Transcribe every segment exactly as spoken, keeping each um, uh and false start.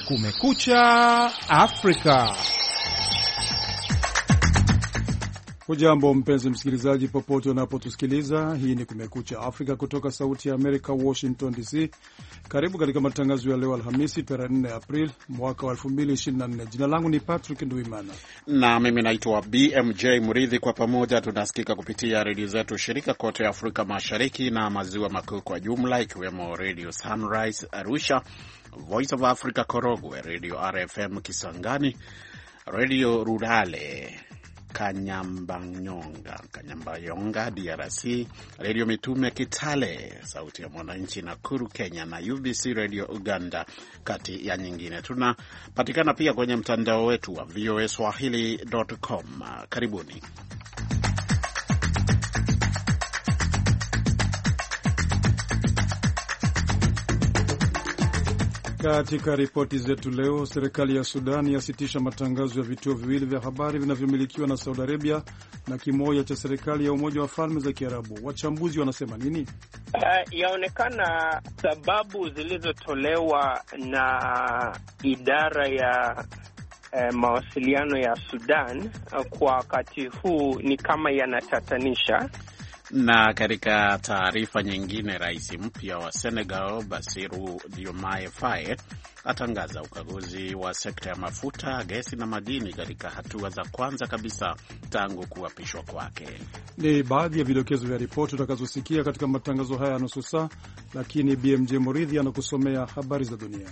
Kumekucha Afrika. Hujambo mpenzi msikilizaji, popote unapotusikiliza. Hii ni Kumekucha Afrika kutoka Sauti ya Amerika, Washington D C. Karibu katika matangazo ya leo Alhamisi tarehe nne Aprili mwaka wa elfu mbili ishirini na nne. Jina langu ni Patrick Nduimana na mimi naitwa B M J Muridhi. Kwa pamoja tunasikika kupitia redio zetu shirika kote Afrika Mashariki na Maziwa Makuu kwa jumla, ikiwemo Radio Sunrise Arusha, Voice of Africa Korogwe, Radio R F M Kisangani, Radio Rurale Kanyambanyonga, Kanyambayonga D R C, Radio Mitume Kitale, Sauti ya Mwananchi Nakuru Kenya, na U B C Radio Uganda, kati ya nyingine. Tunapatikana pia kwenye mtandao wetu wa v o a swahili dot com. Karibuni. Katika ripoti zetu leo, serikali ya Sudan yasitisha matangazo ya vituo viwili vya habari vinavyomilikiwa na Saudi Arabia na kimoja cha serikali ya Umoja wa Falme za Kiarabu. Wachambuzi wanasema nini? Uh, yaonekana sababu zilizotolewa na idara ya uh, mawasiliano ya Sudan uh, kwa wakati huu ni kama yanatatanisha. Na katika taarifa nyingine, rais mpya wa Senegal Bassirou Diomaye Faye atangaza ukaguzi wa sekta ya mafuta, gesi na madini katika hatua za kwanza kabisa tangu kuapishwa kwake. Ni baadhi ya vidokezo vya ripoti utakazosikia katika matangazo haya ya nusu saa, lakini B M J Muridhi anakusomea habari za dunia.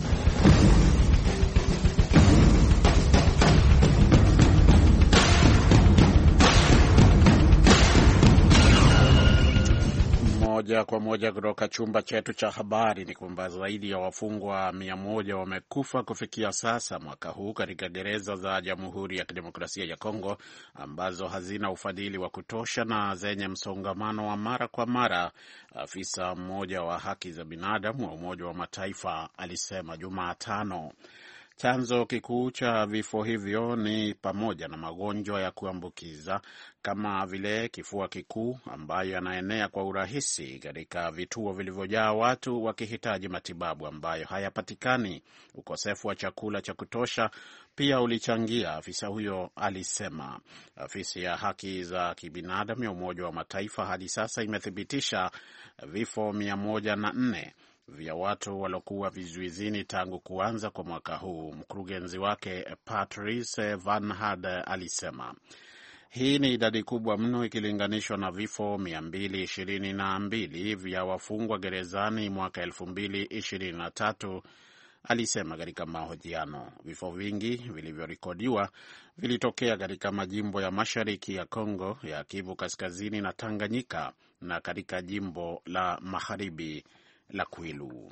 Moja kwa moja kutoka chumba chetu cha habari ni kwamba zaidi ya wafungwa mia moja wamekufa kufikia sasa mwaka huu katika gereza za Jamhuri ya Kidemokrasia ya Kongo ambazo hazina ufadhili wa kutosha na zenye msongamano wa mara kwa mara, afisa mmoja wa haki za binadamu wa Umoja wa Mataifa alisema Jumatano. Chanzo kikuu cha vifo hivyo ni pamoja na magonjwa ya kuambukiza kama vile kifua kikuu ambayo yanaenea kwa urahisi katika vituo vilivyojaa watu wakihitaji matibabu ambayo hayapatikani. Ukosefu wa chakula cha kutosha pia ulichangia, afisa huyo alisema. Afisi ya haki za kibinadamu ya Umoja wa Mataifa hadi sasa imethibitisha vifo mia moja na nne vya watu waliokuwa vizuizini tangu kuanza kwa mwaka huu. Mkurugenzi wake Patrice Van Had alisema hii ni idadi kubwa mno ikilinganishwa na vifo mia mbili ishirini na mbili vya wafungwa gerezani mwaka elfu mbili ishirini na tatu, alisema katika mahojiano. Vifo vingi vilivyorekodiwa vilitokea katika majimbo ya mashariki ya Kongo, ya Kivu Kaskazini na Tanganyika, na katika jimbo la magharibi la Kwilu.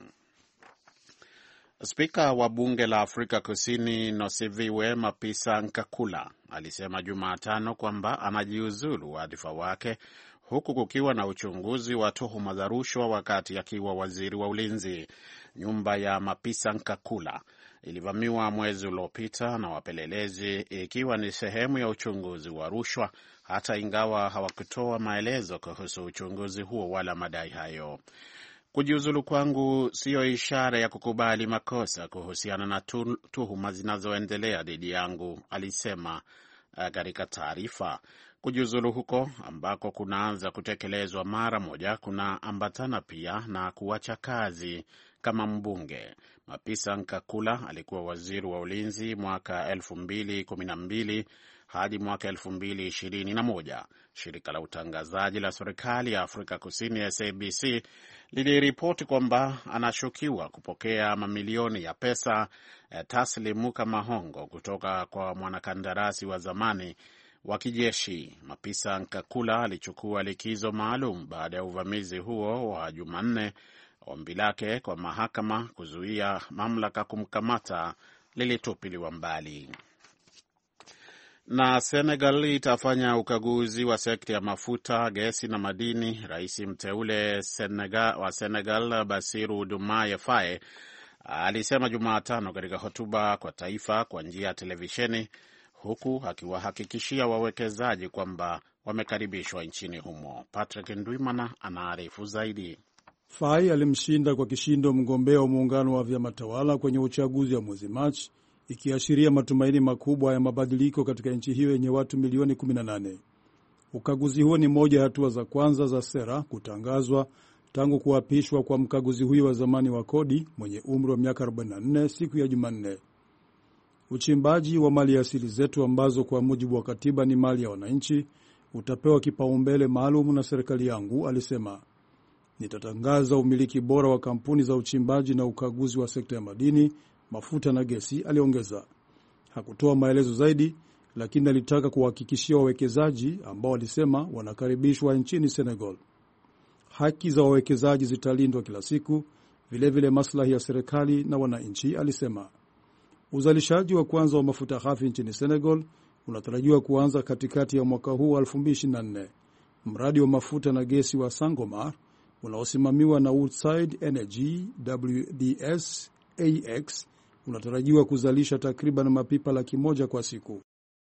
Spika wa bunge la Afrika Kusini Nosiviwe Mapisa-Nqakula alisema Jumatano kwamba anajiuzulu wadhifa wake huku kukiwa na uchunguzi wa tuhuma za rushwa wakati akiwa waziri wa ulinzi. Nyumba ya Mapisa-Nqakula ilivamiwa mwezi uliopita na wapelelezi ikiwa ni sehemu ya uchunguzi wa rushwa, hata ingawa hawakutoa maelezo kuhusu uchunguzi huo wala madai hayo. Kujiuzulu kwangu siyo ishara ya kukubali makosa kuhusiana na tuhuma zinazoendelea dhidi yangu, alisema katika taarifa. Kujiuzulu huko ambako kunaanza kutekelezwa mara moja kuna ambatana pia na kuacha kazi kama mbunge. Mapisa-Nqakula alikuwa waziri wa ulinzi mwaka elfu mbili kumi na mbili hadi mwaka elfu mbili ishirini na moja. Shirika la utangazaji la serikali ya Afrika Kusini S A B C liliripoti kwamba anashukiwa kupokea mamilioni ya pesa eh, taslimu kama hongo kutoka kwa mwanakandarasi wa zamani wa kijeshi. Mapisa-Nqakula alichukua likizo maalum baada ya uvamizi huo wa Jumanne. Ombi lake kwa mahakama kuzuia mamlaka kumkamata lilitupiliwa mbali. Na Senegal itafanya ukaguzi wa sekta ya mafuta, gesi na madini. Rais mteule Senegal, wa Senegal Bassirou Diomaye Faye alisema Jumatano katika hotuba kwa taifa kwa njia ya televisheni, huku akiwahakikishia wawekezaji kwamba wamekaribishwa nchini humo. Patrick Ndwimana anaarifu zaidi. Faye alimshinda kwa kishindo mgombea wa muungano wa vyama tawala kwenye uchaguzi wa mwezi Machi, ikiashiria matumaini makubwa ya mabadiliko katika nchi hiyo yenye watu milioni kumi na nane. Ukaguzi huo ni moja ya hatua za kwanza za sera kutangazwa tangu kuapishwa kwa mkaguzi huyo wa zamani wa kodi mwenye umri wa miaka arobaini na nne siku ya Jumanne. Uchimbaji wa mali asili zetu ambazo kwa mujibu wa katiba ni mali ya wananchi utapewa kipaumbele maalum na serikali yangu, alisema. Nitatangaza umiliki bora wa kampuni za uchimbaji na ukaguzi wa sekta ya madini, mafuta na gesi, aliongeza. Hakutoa maelezo zaidi, lakini alitaka kuhakikishia wawekezaji ambao walisema wanakaribishwa nchini Senegal. Haki za wawekezaji zitalindwa kila siku, vilevile maslahi ya serikali na wananchi, alisema. Uzalishaji wa kwanza wa mafuta ghafi nchini Senegal unatarajiwa kuanza katikati ya mwaka huu wa elfu mbili ishirini na nne. Mradi wa mafuta na gesi wa Sangomar unaosimamiwa na Woodside Energy W D S A X unatarajiwa kuzalisha takriban mapipa laki moja kwa siku.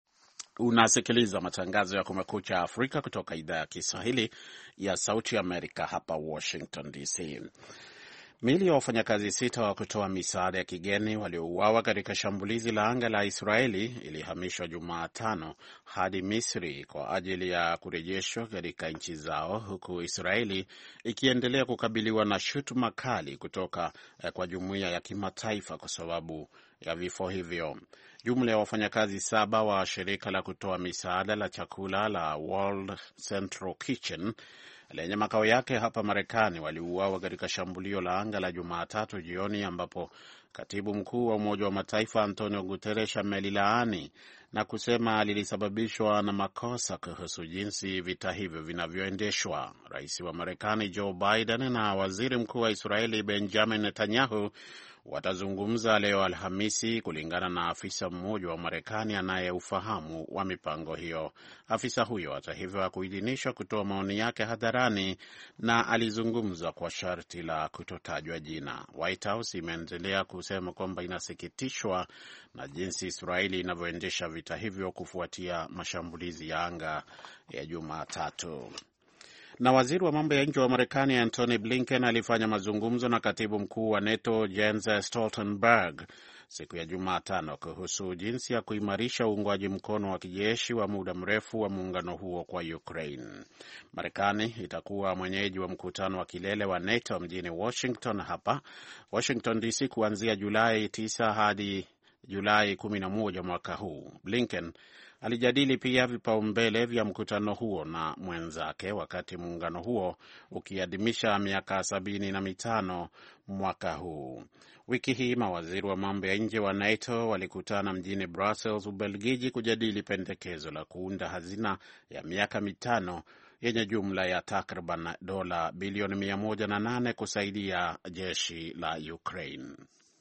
Unasikiliza matangazo ya Kumekucha Afrika kutoka idhaa ya Kiswahili ya Sauti Amerika hapa Washington D C. Miili ya wafanyakazi sita wa kutoa misaada ya kigeni waliouawa katika shambulizi la anga la Israeli ilihamishwa Jumatano hadi Misri kwa ajili ya kurejeshwa katika nchi zao, huku Israeli ikiendelea kukabiliwa na shutuma kali kutoka kwa jumuiya ya kimataifa kwa sababu ya vifo hivyo. Jumla ya wafanyakazi saba wa shirika la kutoa misaada la chakula la World Central Kitchen lenye makao yake hapa Marekani waliuawa katika shambulio la anga la Jumatatu jioni, ambapo katibu mkuu wa Umoja wa Mataifa Antonio Guterres amelilaani na kusema lilisababishwa na makosa kuhusu jinsi vita hivyo vinavyoendeshwa. Rais wa Marekani Joe Biden na waziri mkuu wa Israeli Benjamin Netanyahu watazungumza leo Alhamisi, kulingana na afisa mmoja wa Marekani anayeufahamu wa mipango hiyo. Afisa huyo hata hivyo hakuidhinishwa kutoa maoni yake hadharani na alizungumza kwa sharti la kutotajwa jina. White House imeendelea kusema kwamba inasikitishwa na jinsi Israeli inavyoendesha vita hivyo kufuatia mashambulizi ya anga ya Jumatatu. Na waziri wa mambo ya nje wa Marekani Antony Blinken alifanya mazungumzo na katibu mkuu wa NATO Jens Stoltenberg siku ya Jumatano kuhusu jinsi ya kuimarisha uungwaji mkono wa kijeshi wa muda mrefu wa muungano huo kwa Ukraine. Marekani itakuwa mwenyeji wa mkutano wa kilele wa NATO mjini Washington hapa Washington D C kuanzia Julai tisa hadi Julai kumi na moja mwaka huu. Blinken alijadili pia vipaumbele vya mkutano huo na mwenzake wakati muungano huo ukiadhimisha miaka sabini na mitano mwaka huu. Wiki hii mawaziri wa mambo ya nje wa NATO walikutana mjini Brussels, Ubelgiji, kujadili pendekezo la kuunda hazina ya miaka mitano yenye jumla ya takriban dola bilioni mia moja na nane kusaidia jeshi la Ukraine.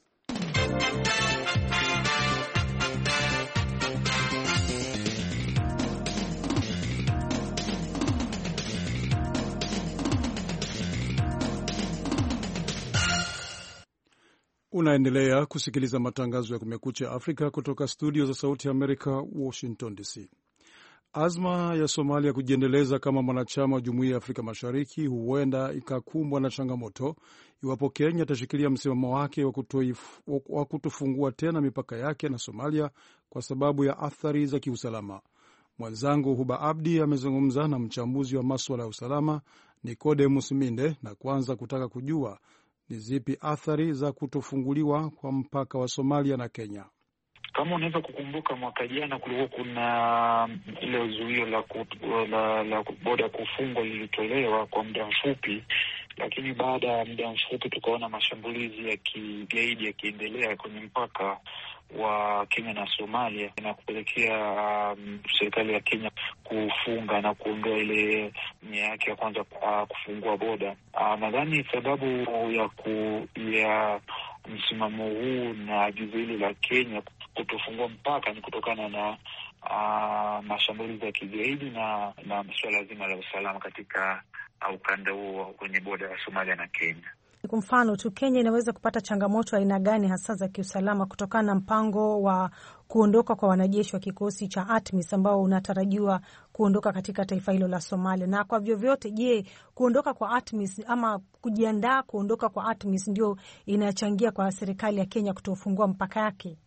Unaendelea kusikiliza matangazo ya Kumekucha Afrika kutoka studio za Sauti ya Amerika, Washington D C. Azma ya Somalia kujiendeleza kama mwanachama wa Jumuiya ya Afrika Mashariki huenda ikakumbwa na changamoto iwapo Kenya itashikilia msimamo wake wa kutofungua tena mipaka yake na Somalia kwa sababu ya athari za kiusalama. Mwenzangu Huba Abdi amezungumza na mchambuzi wa masuala ya usalama Nicodemus Minde na kwanza kutaka kujua ni zipi athari za kutofunguliwa kwa mpaka wa Somalia na Kenya. Kama unaweza kukumbuka, mwaka jana kulikuwa kuna ile zuio la, la, la boda kufungwa lilitolewa kwa muda mfupi, lakini baada ya muda mfupi tukaona mashambulizi ya kigaidi yakiendelea kwenye mpaka wa Kenya na Somalia na kupelekea um, serikali ya Kenya kufunga na kuondoa ile nia yake ya kwanza uh, kufungua boda. Uh, nadhani sababu ya ku, ya msimamo huu na agizo hili la Kenya kutofungua mpaka ni kutokana na uh, mashambulizi ya kigaidi na na suala zima la usalama katika uh, ukanda huo kwenye boda ya Somalia na Kenya. Kwa mfano tu, Kenya inaweza kupata changamoto aina gani hasa za kiusalama kutokana na mpango wa kuondoka kwa wanajeshi wa kikosi cha ATMIS ambao unatarajiwa kuondoka katika taifa hilo la Somalia? Na kwa vyovyote, je, kuondoka kwa ATMIS ama kujiandaa kuondoka kwa ATMIS ndio inachangia kwa serikali ya Kenya kutofungua mpaka yake?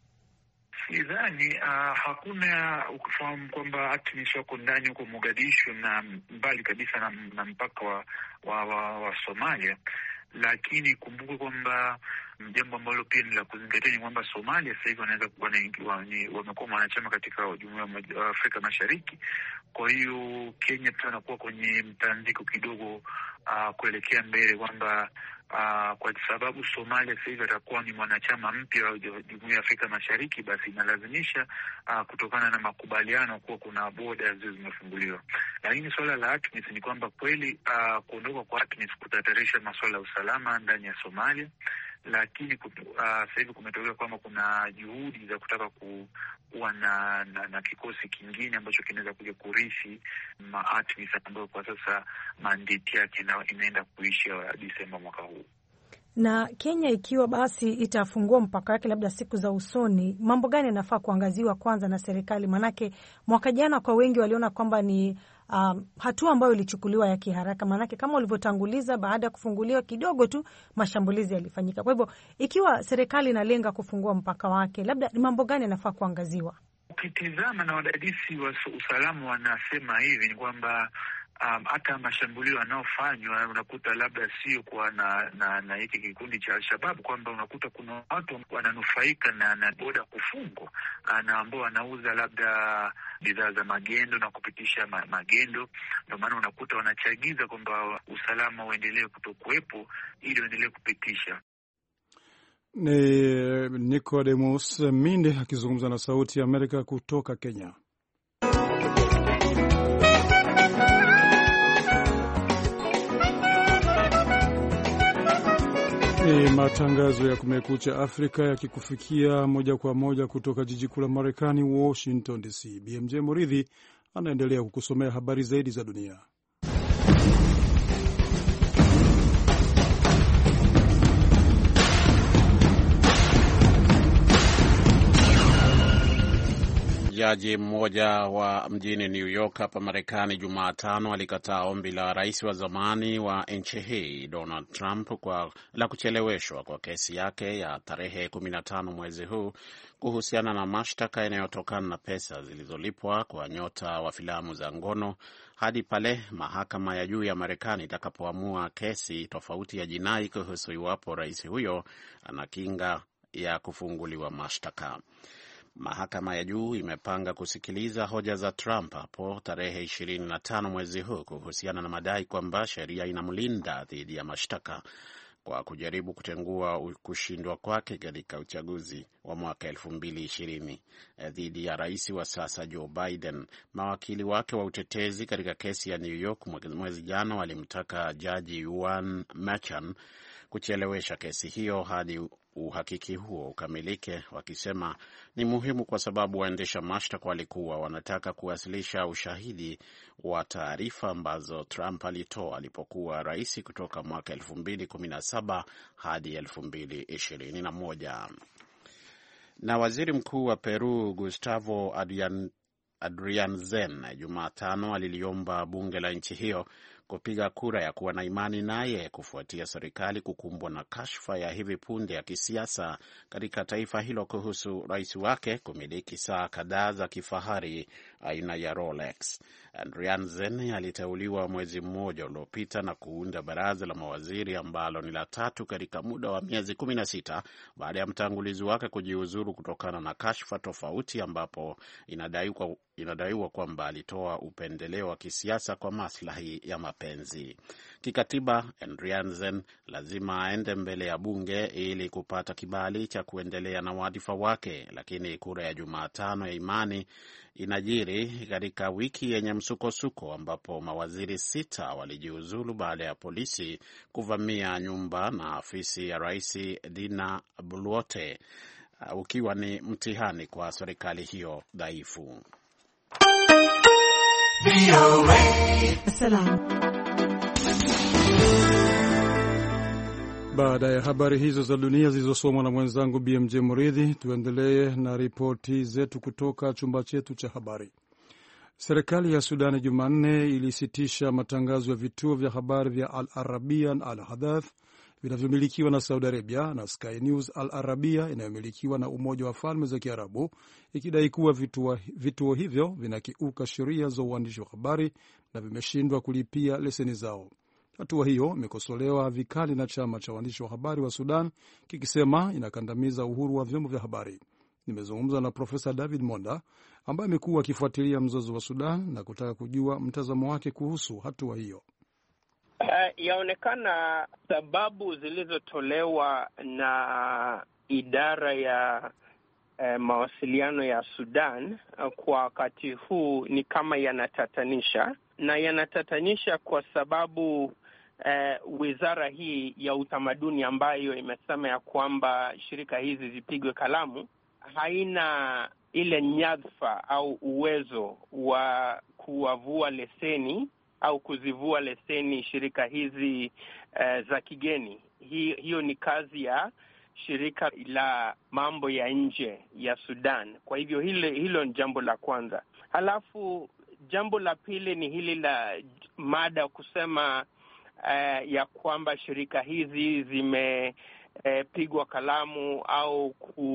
Sidhani. Uh, hakuna ukifahamu kwamba ATMIS wako ndani huko Mogadishu na mbali kabisa na, na mpaka wa, wa, wa, wa Somalia. Lakini kumbuke kwamba jambo ambalo pia ni la kuzingatia ni kwamba Somalia sasa hivi wanaweza kuwa wamekuwa wanachama katika Jumuiya ya Afrika Mashariki. Kwa hiyo Kenya pia anakuwa kwenye mtanziko kidogo uh, kuelekea mbele kwamba uh, kwa sababu Somalia sasa hivi atakuwa ni mwanachama mpya wa Jumuiya ya Afrika Mashariki, basi inalazimisha uh, kutokana na makubaliano kuwa kuna boda zile zimefunguliwa. Lakini swala la ATMIS ni kwamba kweli uh, kuondoka kwa ATMIS kutatarisha masuala ya usalama ndani ya Somalia. Lakini uh, sasa hivi kumetokea kwamba kuna juhudi za kutaka kuwa na, na, na kikosi kingine ambacho kinaweza kuja kurithi ATMIS ambayo kwa sasa mandate yake inaenda kuisha Desemba mwaka huu. Na Kenya ikiwa basi itafungua mpaka wake labda siku za usoni, mambo gani yanafaa kuangaziwa kwanza na serikali? Manake mwaka jana kwa wengi waliona kwamba ni um, hatua ambayo ilichukuliwa ya kiharaka, manake kama ulivyotanguliza, baada ya kufunguliwa kidogo tu mashambulizi yalifanyika. Kwa hivyo ikiwa serikali inalenga kufungua mpaka wake, labda ni mambo gani yanafaa kuangaziwa? Ukitizama na wadadisi wa usalama wanasema hivi ni kwamba Um, hata mashambulio yanayofanywa unakuta labda sio kwa na na, na hiki kikundi cha Al-Shabaab, kwamba unakuta kuna watu wananufaika na na boda kufungwa na ambao wanauza labda bidhaa za magendo na kupitisha ma, magendo. Ndio maana unakuta wanachagiza kwamba usalama uendelee kutokuwepo ili uendelee kupitisha. Ni Nicodemus Minde akizungumza na Sauti ya Amerika kutoka Kenya. Ni matangazo ya Kumekucha Afrika yakikufikia moja kwa moja kutoka jiji kuu la Marekani, Washington D C. B M J Muridhi anaendelea kukusomea habari zaidi za dunia. Jaji mmoja wa mjini New York hapa Marekani Jumatano alikataa ombi la rais wa zamani wa nchi hii Donald Trump kwa la kucheleweshwa kwa kesi yake ya tarehe kumi na tano mwezi huu kuhusiana na mashtaka yanayotokana na pesa zilizolipwa kwa nyota wa filamu za ngono hadi pale mahakama ya juu ya Marekani itakapoamua kesi tofauti ya jinai kuhusu iwapo rais huyo ana kinga ya kufunguliwa mashtaka. Mahakama ya juu imepanga kusikiliza hoja za Trump hapo tarehe ishirini na tano mwezi huu kuhusiana na madai kwamba sheria inamlinda dhidi ya mashtaka kwa kujaribu kutengua kushindwa kwake katika uchaguzi wa mwaka elfu mbili ishirini dhidi ya rais wa sasa Joe Biden. Mawakili wake wa utetezi katika kesi ya New York mwezi jana walimtaka jaji Juan Merchan kuchelewesha kesi hiyo hadi uhakiki huo ukamilike, wakisema ni muhimu kwa sababu waendesha mashtaka walikuwa wanataka kuwasilisha ushahidi wa taarifa ambazo Trump alitoa alipokuwa rais kutoka mwaka elfu mbili kumi na saba hadi elfu mbili ishirini na moja. Na waziri mkuu wa Peru Gustavo Adrian, Adrianzen Jumatano aliliomba bunge la nchi hiyo kupiga kura ya kuwa na imani naye kufuatia serikali kukumbwa na kashfa ya hivi punde ya kisiasa katika taifa hilo kuhusu rais wake kumiliki saa kadhaa za kifahari aina ya Rolex. Adrianzen aliteuliwa mwezi mmoja uliopita na kuunda baraza la mawaziri ambalo ni la tatu katika muda wa miezi kumi na sita baada ya mtangulizi wake kujiuzuru kutokana na kashfa tofauti ambapo inadaiwa inadaiwa kwamba alitoa upendeleo wa kisiasa kwa maslahi ya mapenzi. Kikatiba, Adrianzen lazima aende mbele ya bunge ili kupata kibali cha kuendelea na wadhifa wake, lakini kura ya Jumatano ya imani inajiri katika wiki yenye msukosuko ambapo mawaziri sita walijiuzulu baada ya polisi kuvamia nyumba na afisi ya Rais Dina Boluarte, ukiwa ni mtihani kwa serikali hiyo dhaifu. Baada ya habari hizo za dunia zilizosomwa na mwenzangu B M J Muridhi, tuendelee na ripoti zetu kutoka chumba chetu cha habari. Serikali ya Sudani Jumanne ilisitisha matangazo ya vituo vya habari vya Al Arabia na Al Hadath vinavyomilikiwa na Saudi Arabia na Sky News Al Arabia inayomilikiwa na Umoja wa Falme za Kiarabu, ikidai kuwa vituo, vituo hivyo vinakiuka sheria za uandishi wa habari na vimeshindwa kulipia leseni zao. Hatua hiyo imekosolewa vikali na chama cha waandishi wa habari wa Sudan, kikisema inakandamiza uhuru wa vyombo vya habari. Nimezungumza na Profesa David Monda ambaye amekuwa akifuatilia mzozo wa Sudan na kutaka kujua mtazamo wake kuhusu hatua hiyo. Uh, yaonekana sababu zilizotolewa na idara ya uh, mawasiliano ya Sudan uh, kwa wakati huu ni kama yanatatanisha, na yanatatanisha kwa sababu uh, wizara hii ya utamaduni ambayo imesema ya kwamba shirika hizi zipigwe kalamu haina ile nyadhifa au uwezo wa kuwavua leseni au kuzivua leseni shirika hizi uh, za kigeni. Hi, hiyo ni kazi ya shirika la mambo ya nje ya Sudan. Kwa hivyo hilo, hilo ni jambo la kwanza. Halafu jambo la pili ni hili la mada kusema uh, ya kwamba shirika hizi zimepigwa uh, kalamu au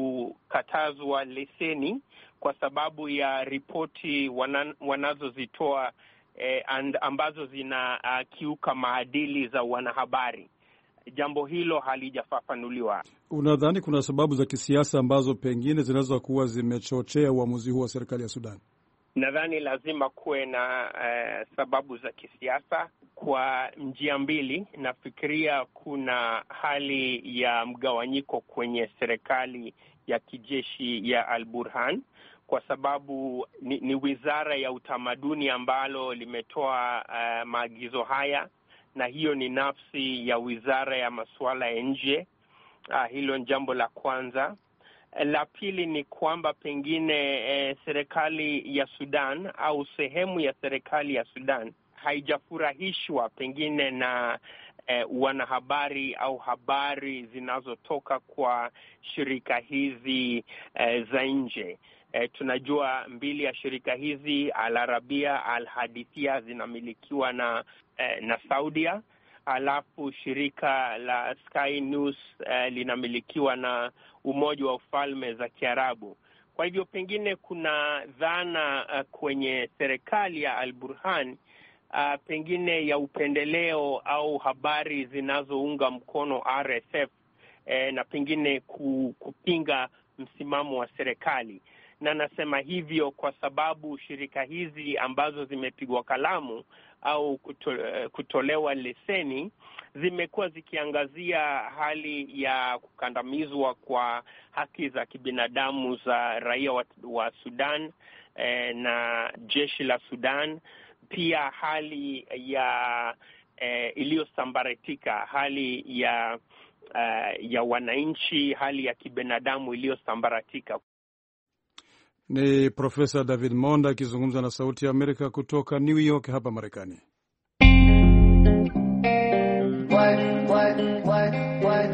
kukatazwa leseni kwa sababu ya ripoti wana, wanazozitoa Eh, and, ambazo zina uh, kiuka maadili za wanahabari. Jambo hilo halijafafanuliwa. Unadhani kuna sababu za kisiasa ambazo pengine zinaweza kuwa zimechochea uamuzi huu wa serikali ya Sudan? Nadhani lazima kuwe na uh, sababu za kisiasa kwa njia mbili. Nafikiria kuna hali ya mgawanyiko kwenye serikali ya kijeshi ya Al-Burhan, kwa sababu ni, ni wizara ya utamaduni ambalo limetoa uh, maagizo haya, na hiyo ni nafsi ya wizara ya masuala ya nje. Uh, hilo ni jambo la kwanza. La pili ni kwamba pengine eh, serikali ya Sudan au sehemu ya serikali ya Sudan haijafurahishwa pengine na eh, wanahabari au habari zinazotoka kwa shirika hizi eh, za nje. E, tunajua mbili ya shirika hizi, Al Arabia, Al Hadithia, zinamilikiwa na e, na Saudia. Alafu shirika la Sky News e, linamilikiwa na Umoja wa Falme za Kiarabu. Kwa hivyo pengine kuna dhana uh, kwenye serikali ya Al Burhan uh, pengine ya upendeleo au habari zinazounga mkono R S F e, na pengine kupinga msimamo wa serikali. Na nasema hivyo kwa sababu shirika hizi ambazo zimepigwa kalamu au kuto, kutolewa leseni zimekuwa zikiangazia hali ya kukandamizwa kwa haki za kibinadamu za raia wa, wa Sudan eh, na jeshi la Sudan. Pia hali ya eh, iliyosambaratika, hali ya uh, ya wananchi, hali ya kibinadamu iliyosambaratika. Ni Profesa David Monda akizungumza na Sauti ya Amerika kutoka New York hapa Marekani. What, what, what, what?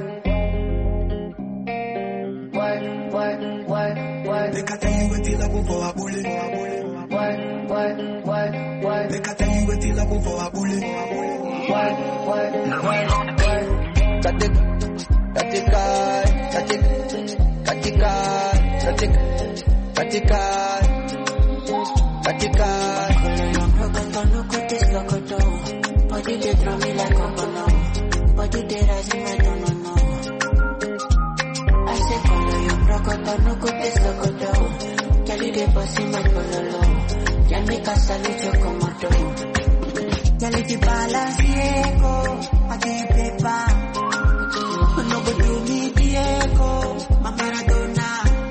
What, what, what, what? Nekataiwetila kuvo abule. What, what, what, what? Nekataiwetila kuvo abule. What, what, what, what? Katika, katika, katika, katika, katika. Katika Katika Rokotono kote sokoto Body they throw me like cocono Body they rise me I don't know I say follow you Rokotono kote sokoto Kelly they bossy my pololo Ya make a salute your komodo Kelly the balance Diego I give paper No go do me Diego My Maradona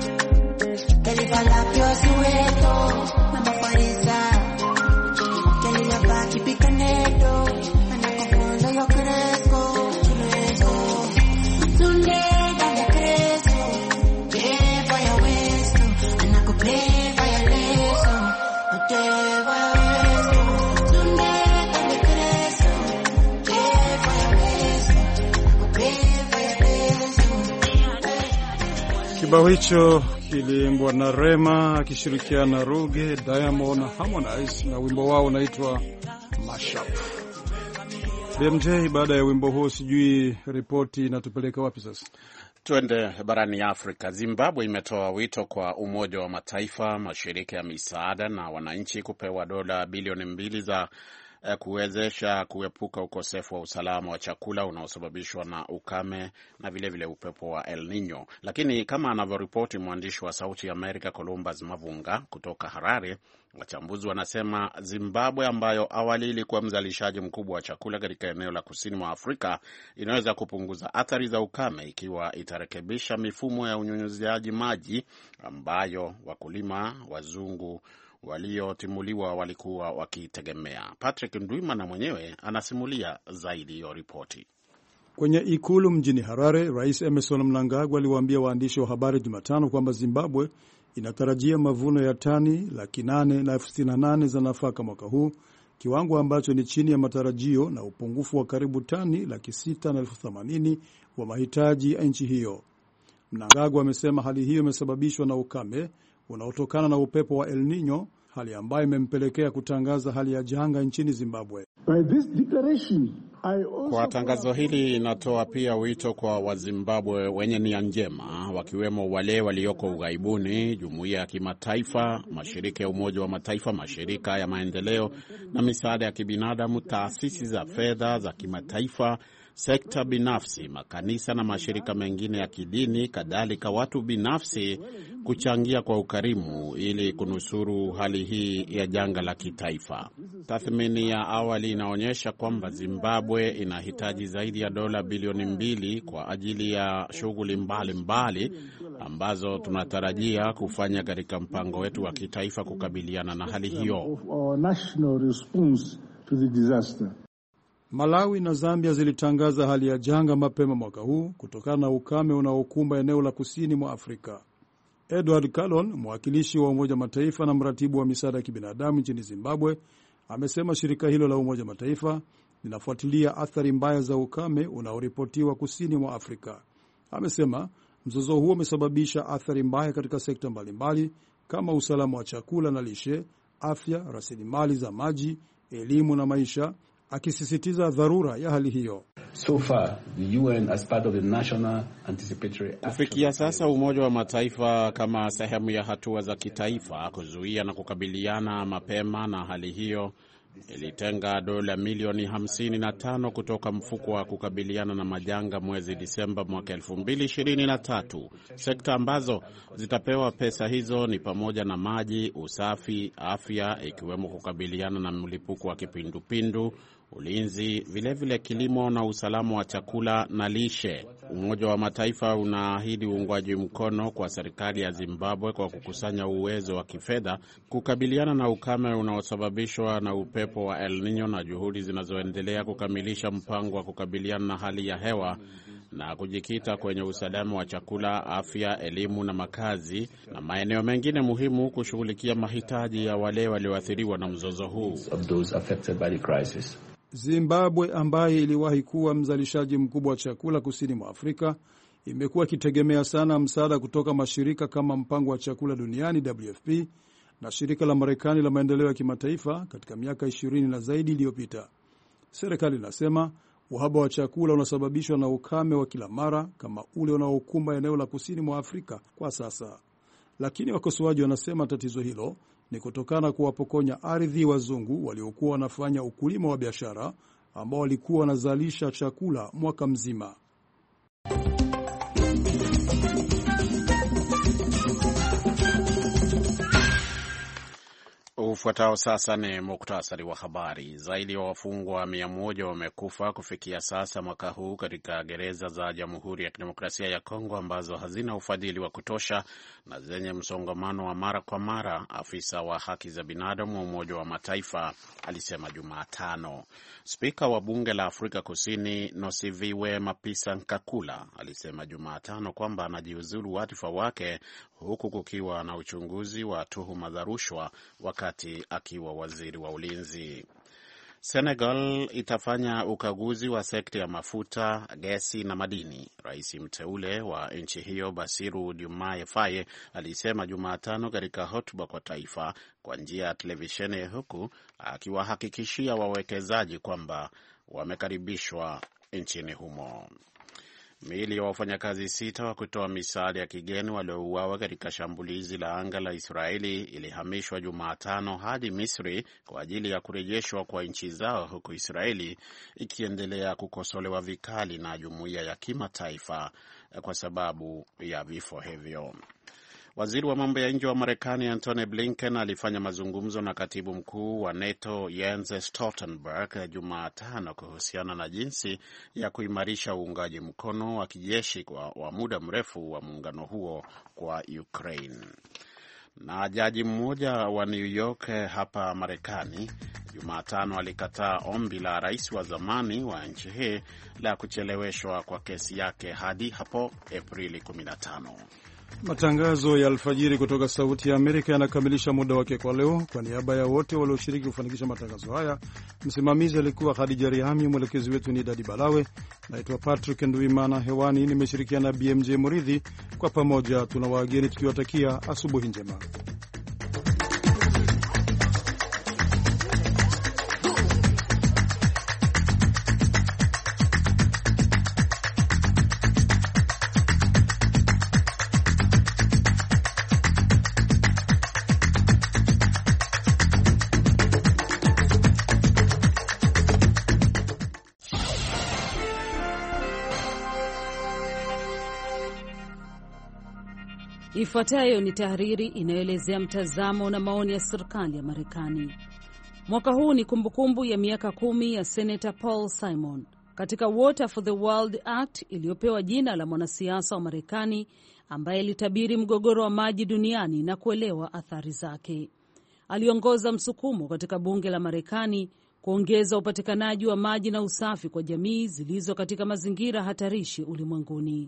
Palapio sueto, mama farisa. Kali la baki picaneto, anakofondo yo crezco, crezco. Tunde dale crezco, que vaya hueso, anacople vaya leso, te vaya hueso. Tunde dale crezco, que vaya hueso. Kibao hicho kiliimbwa na Rema akishirikiana na Ruge, Diamond na Harmonize, na wimbo wao unaitwa Mashup. B M J, baada ya wimbo huo, sijui ripoti inatupeleka wapi sasa? Tuende barani Afrika. Zimbabwe imetoa wito kwa Umoja wa Mataifa, mashirika ya misaada na wananchi kupewa dola bilioni mbili za kuwezesha kuepuka ukosefu wa usalama wa chakula unaosababishwa na ukame na vile vile upepo wa El Nino. Lakini kama anavyoripoti mwandishi wa Sauti ya Amerika Columbus Mavunga kutoka Harare, wachambuzi wanasema Zimbabwe, ambayo awali ilikuwa mzalishaji mkubwa wa chakula katika eneo la kusini mwa Afrika, inaweza kupunguza athari za ukame ikiwa itarekebisha mifumo ya unyunyiziaji maji ambayo wakulima wazungu waliotimuliwa walikuwa wakitegemea. Patrick Ndwimana mwenyewe anasimulia zaidi ya ripoti. Kwenye ikulu mjini Harare, Rais Emerson Mnangagwa aliwaambia waandishi wa habari Jumatano kwamba Zimbabwe inatarajia mavuno ya tani laki nane na elfu sitini na nane za nafaka mwaka huu, kiwango ambacho ni chini ya matarajio na upungufu wa karibu tani laki sita na elfu themanini wa mahitaji ya nchi hiyo. Mnangagwa amesema hali hiyo imesababishwa na ukame unaotokana na upepo wa El Nino, hali ambayo imempelekea kutangaza hali ya janga nchini Zimbabwe. By this declaration, I also... Kwa tangazo hili inatoa pia wito kwa Wazimbabwe wenye nia njema, wakiwemo wale walioko ughaibuni, jumuiya ya kimataifa, mashirika ya Umoja wa Mataifa, mashirika ya maendeleo na misaada ya kibinadamu, taasisi za fedha za kimataifa, sekta binafsi, makanisa na mashirika mengine ya kidini, kadhalika watu binafsi, kuchangia kwa ukarimu ili kunusuru hali hii ya janga la kitaifa. Tathmini ya awali inaonyesha kwamba Zimbabwe inahitaji zaidi ya dola bilioni mbili kwa ajili ya shughuli mbalimbali ambazo tunatarajia kufanya katika mpango wetu wa kitaifa kukabiliana na hali hiyo. Malawi na Zambia zilitangaza hali ya janga mapema mwaka huu kutokana na ukame unaokumba eneo la kusini mwa Afrika. Edward Callon, mwakilishi wa Umoja Mataifa na mratibu wa misaada ya kibinadamu nchini Zimbabwe, amesema shirika hilo la Umoja Mataifa linafuatilia athari mbaya za ukame unaoripotiwa kusini mwa Afrika. Amesema mzozo huo umesababisha athari mbaya katika sekta mbalimbali kama usalama wa chakula na lishe, afya, rasilimali za maji, elimu na maisha, akisisitiza dharura ya hali hiyo. So far, the U N as part of the national anticipatory action. Kufikia sasa Umoja wa Mataifa kama sehemu ya hatua za kitaifa kuzuia na kukabiliana mapema na hali hiyo ilitenga dola milioni hamsini na tano kutoka mfuko wa kukabiliana na majanga mwezi Disemba mwaka elfu mbili ishirini na tatu. Sekta ambazo zitapewa pesa hizo ni pamoja na maji, usafi, afya, ikiwemo kukabiliana na mlipuko wa kipindupindu, ulinzi, vilevile vile kilimo na usalama wa chakula na lishe. Umoja wa Mataifa unaahidi uungwaji mkono kwa serikali ya Zimbabwe kwa kukusanya uwezo wa kifedha kukabiliana na ukame unaosababishwa na upepo wa El Nino na juhudi zinazoendelea kukamilisha mpango wa kukabiliana na hali ya hewa na kujikita kwenye usalama wa chakula, afya, elimu na makazi na maeneo mengine muhimu kushughulikia mahitaji ya wale walioathiriwa na mzozo huu. Zimbabwe, ambaye iliwahi kuwa mzalishaji mkubwa wa chakula kusini mwa Afrika, imekuwa ikitegemea sana msaada kutoka mashirika kama Mpango wa Chakula Duniani W F P na Shirika la Marekani la Maendeleo ya Kimataifa katika miaka ishirini na zaidi iliyopita. Serikali inasema uhaba wa chakula unasababishwa na ukame wa kila mara kama ule unaokumba eneo la kusini mwa Afrika kwa sasa. Lakini wakosoaji wanasema tatizo hilo ni kutokana na kuwapokonya ardhi wazungu waliokuwa wanafanya ukulima wa biashara ambao walikuwa wanazalisha chakula mwaka mzima. Ufuatao sasa ni muktasari wa habari. Zaidi ya wafungwa mia moja wamekufa kufikia sasa mwaka huu katika gereza za Jamhuri ya Kidemokrasia ya Kongo ambazo hazina ufadhili wa kutosha na zenye msongamano wa mara kwa mara, afisa wa haki za binadamu wa Umoja wa Mataifa alisema Jumatano. Spika wa bunge la Afrika Kusini Nosiviwe Mapisa Nkakula alisema Jumatano kwamba anajiuzulu wadhifa wake huku kukiwa na uchunguzi wa tuhuma za rushwa wakati akiwa waziri wa ulinzi. Senegal itafanya ukaguzi wa sekta ya mafuta, gesi na madini. Rais mteule wa nchi hiyo Bassirou Diomaye Faye alisema Jumatano katika hotuba kwa taifa kwa njia ya televisheni, huku akiwahakikishia wawekezaji kwamba wamekaribishwa nchini humo. Miili ya wafanyakazi sita wa kutoa misaada ya kigeni waliouawa katika shambulizi la anga la Israeli ilihamishwa Jumatano hadi Misri kwa ajili ya kurejeshwa kwa nchi zao, huku Israeli ikiendelea kukosolewa vikali na jumuiya ya kimataifa kwa sababu ya vifo hivyo. Waziri wa mambo ya nje wa Marekani Antony Blinken alifanya mazungumzo na katibu mkuu wa NATO Jens Stoltenberg Jumatano kuhusiana na jinsi ya kuimarisha uungaji mkono wa kijeshi wa muda mrefu wa muungano huo kwa Ukraine. Na jaji mmoja wa New York hapa Marekani Jumatano alikataa ombi la rais wa zamani wa nchi hii la kucheleweshwa kwa kesi yake hadi hapo Aprili kumi na tano. Matangazo ya alfajiri kutoka Sauti ya Amerika yanakamilisha muda wake kwa leo. Kwa niaba ya wote walioshiriki kufanikisha matangazo haya, msimamizi alikuwa Khadija Riami, mwelekezi wetu ni Dadi Balawe. Naitwa Patrick Nduimana, hewani nimeshirikiana na B M J Muridhi. Kwa pamoja tuna wageni tukiwatakia asubuhi njema. Ifuatayo ni tahariri inayoelezea mtazamo na maoni ya serikali ya Marekani. Mwaka huu ni kumbukumbu ya miaka kumi ya Senator Paul Simon katika Water for the World Act iliyopewa jina la mwanasiasa wa Marekani ambaye alitabiri mgogoro wa maji duniani na kuelewa athari zake. Aliongoza msukumo katika bunge la Marekani kuongeza upatikanaji wa maji na usafi kwa jamii zilizo katika mazingira hatarishi ulimwenguni.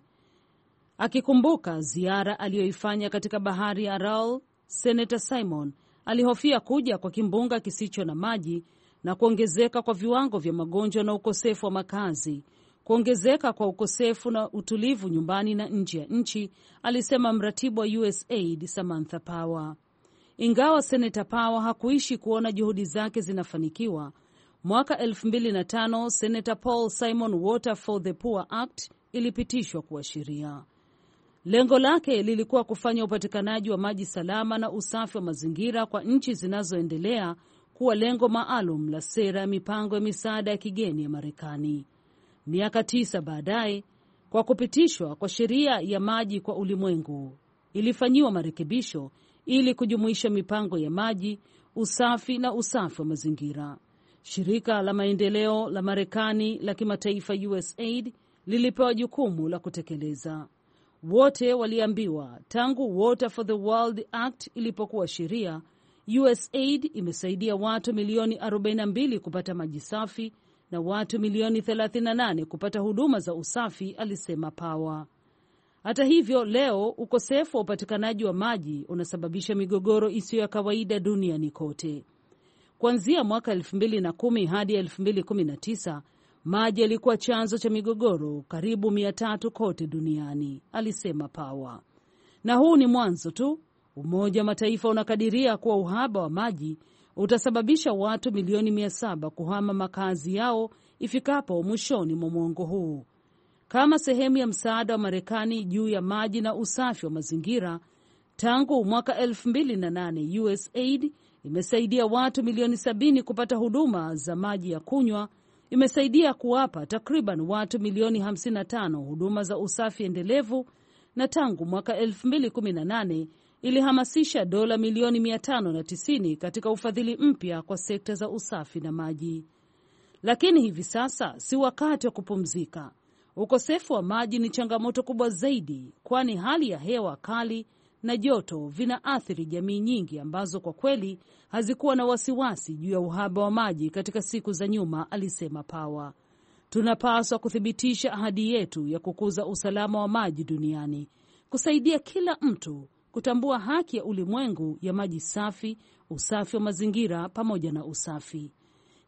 Akikumbuka ziara aliyoifanya katika bahari ya Aral, Senator Simon alihofia kuja kwa kimbunga kisicho na maji na kuongezeka kwa viwango vya magonjwa na ukosefu wa makazi, kuongezeka kwa ukosefu na utulivu nyumbani na nje ya nchi, alisema mratibu wa U S A I D Samantha Power. Ingawa Senator Power hakuishi kuona juhudi zake zinafanikiwa, mwaka elfu mbili na tano Senator Paul Simon Water for the Poor Act ilipitishwa kuwa sheria. Lengo lake lilikuwa kufanya upatikanaji wa maji salama na usafi wa mazingira kwa nchi zinazoendelea kuwa lengo maalum la sera ya mipango ya misaada ya kigeni ya Marekani. Miaka tisa baadaye, kwa kupitishwa kwa sheria ya maji kwa ulimwengu, ilifanyiwa marekebisho ili kujumuisha mipango ya maji, usafi na usafi wa mazingira. Shirika la maendeleo la Marekani la kimataifa U S A I D lilipewa jukumu la kutekeleza. Wote waliambiwa tangu Water for the World Act ilipokuwa sheria, U S A I D imesaidia watu milioni arobaini na mbili kupata maji safi na watu milioni thelathini na nane kupata huduma za usafi, alisema Power. Hata hivyo, leo ukosefu wa upatikanaji wa maji unasababisha migogoro isiyo ya kawaida duniani kote. Kuanzia mwaka elfu mbili na kumi hadi elfu mbili kumi na tisa, maji yalikuwa chanzo cha migogoro karibu mia tatu kote duniani, alisema Power. Na huu ni mwanzo tu. Umoja wa Mataifa unakadiria kuwa uhaba wa maji utasababisha watu milioni mia saba kuhama makazi yao ifikapo mwishoni mwa mwongo huu. Kama sehemu ya msaada wa Marekani juu ya maji na usafi wa mazingira, tangu mwaka elfu mbili na nane U S A I D imesaidia watu milioni sabini kupata huduma za maji ya kunywa, imesaidia kuwapa takriban watu milioni hamsini na tano huduma za usafi endelevu, na tangu mwaka elfu mbili kumi na nane ilihamasisha dola milioni mia tano na tisini katika ufadhili mpya kwa sekta za usafi na maji. Lakini hivi sasa si wakati wa kupumzika. Ukosefu wa maji ni changamoto kubwa zaidi, kwani hali ya hewa kali na joto vinaathiri jamii nyingi ambazo kwa kweli hazikuwa na wasiwasi juu ya uhaba wa maji katika siku za nyuma, alisema Power. Tunapaswa kuthibitisha ahadi yetu ya kukuza usalama wa maji duniani, kusaidia kila mtu kutambua haki ya ulimwengu ya maji safi, usafi wa mazingira pamoja na usafi.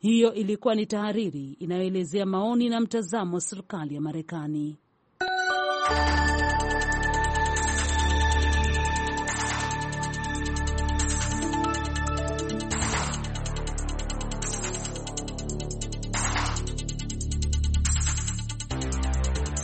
Hiyo ilikuwa ni tahariri inayoelezea maoni na mtazamo wa serikali ya Marekani.